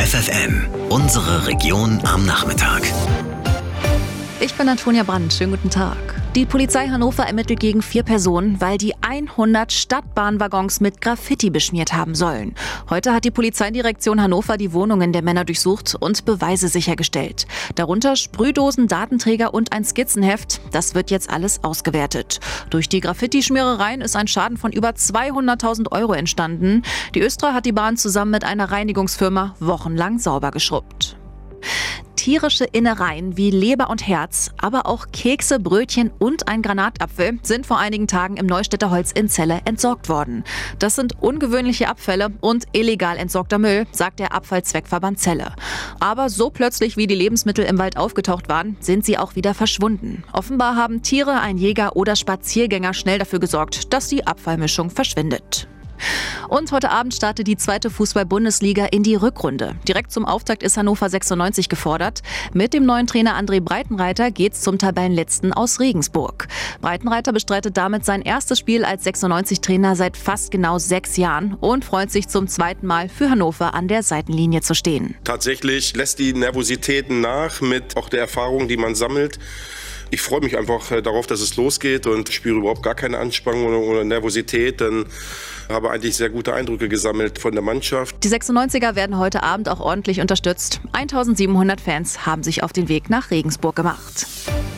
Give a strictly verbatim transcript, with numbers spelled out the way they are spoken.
F F M, unsere Region am Nachmittag. Ich bin Antonia Brandt, schönen guten Tag. Die Polizei Hannover ermittelt gegen vier Personen, weil die hundert Stadtbahnwaggons mit Graffiti beschmiert haben sollen. Heute hat die Polizeidirektion Hannover die Wohnungen der Männer durchsucht und Beweise sichergestellt. Darunter Sprühdosen, Datenträger und ein Skizzenheft. Das wird jetzt alles ausgewertet. Durch die Graffiti-Schmierereien ist ein Schaden von über zweihunderttausend Euro entstanden. Die Östra hat die Bahn zusammen mit einer Reinigungsfirma wochenlang sauber geschrubbt. Tierische Innereien wie Leber und Herz, aber auch Kekse, Brötchen und ein Granatapfel sind vor einigen Tagen im Neustädter Holz in Celle entsorgt worden. Das sind ungewöhnliche Abfälle und illegal entsorgter Müll, sagt der Abfallzweckverband Celle. Aber so plötzlich wie die Lebensmittel im Wald aufgetaucht waren, sind sie auch wieder verschwunden. Offenbar haben Tiere, ein Jäger oder Spaziergänger schnell dafür gesorgt, dass die Abfallmischung verschwindet. Und heute Abend startet die zweite Fußball-Bundesliga in die Rückrunde. Direkt zum Auftakt ist Hannover sechsundneunzig gefordert. Mit dem neuen Trainer André Breitenreiter geht's zum Tabellenletzten aus Regensburg. Breitenreiter bestreitet damit sein erstes Spiel als sechsundneunzig-Trainer seit fast genau sechs Jahren und freut sich zum zweiten Mal für Hannover an der Seitenlinie zu stehen. Tatsächlich lässt die Nervositäten nach mit auch der Erfahrung, die man sammelt. Ich freue mich einfach darauf, dass es losgeht und spüre überhaupt gar keine Anspannung oder Nervosität, denn habe eigentlich sehr gute Eindrücke gesammelt von der Mannschaft. Die sechsundneunziger werden heute Abend auch ordentlich unterstützt. eintausendsiebenhundert Fans haben sich auf den Weg nach Regensburg gemacht.